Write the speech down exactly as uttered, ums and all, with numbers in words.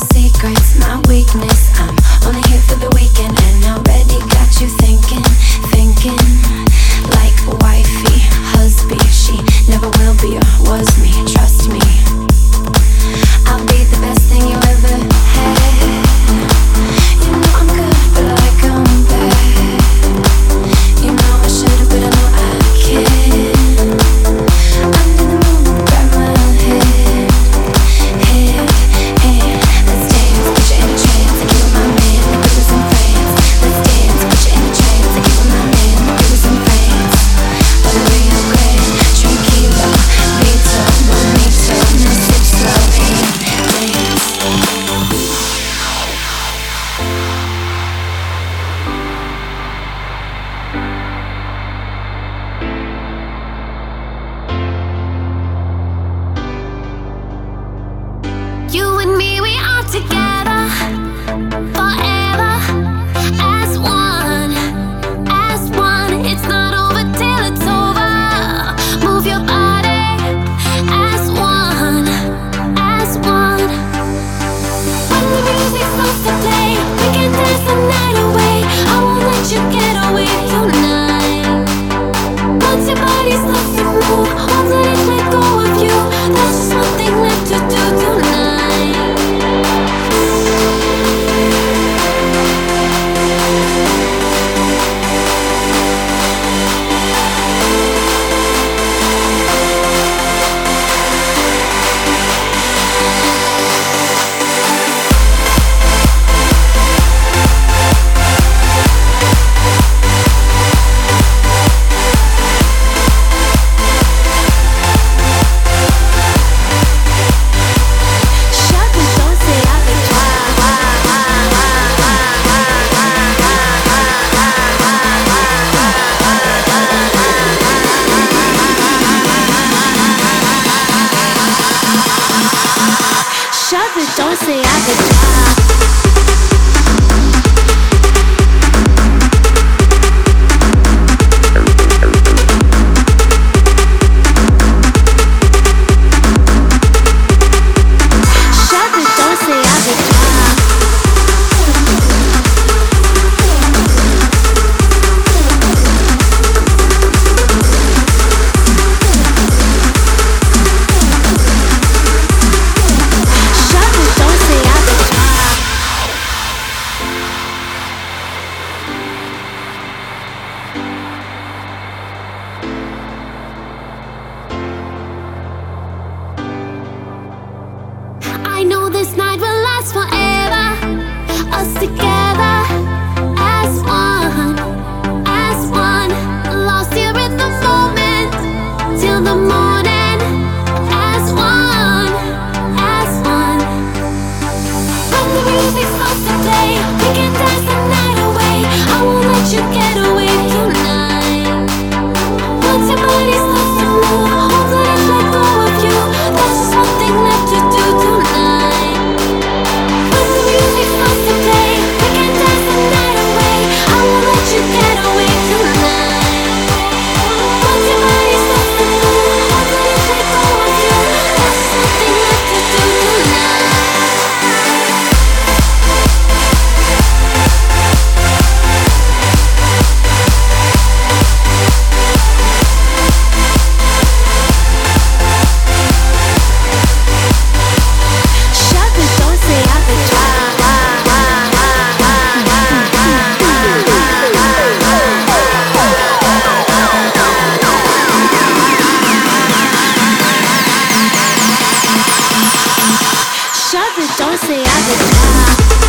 secret's my weakness. I'm only here for the weekend and already got you thinking, thinking like wifey, husby. She never will be or was me, trust me. I'll be the best thing you ever had. You know I'm good, but like I'm bad. You know I should've, but I know I can. Under the moon, grab my head, head, and let's dance. Put you in a trance, I give my man, like it was in France. Let's dance, put you in a trance, I give my man, like it was in France. But a real grand, tranquilo, vito, bonito, now sip slow and dance. You and me, we are together forever as one, as one. It's not over till it's over. Move your body as one, as one. When the music starts to play, we can dance the night away. I won't let you get away tonight. Once your body starts to move, won't let it let go of you. There's just one thing left to do tonight. Je veux danser avec toi. I know this night will last forever. Us together as one, as one. Lost here in the moment till the morning. As one, as one. When the music starts to play, we can dance the night away. I won't let you get away tonight. Once your body starts to move, won't let it let go of you. There's just one thing left to do tonight. When the music starts to play, we can dance the night away. I won't let you get away tonight. Once your body starts to move, won't let it let go of you. There's just one thing left to do tonight. Je veux danser avec toi.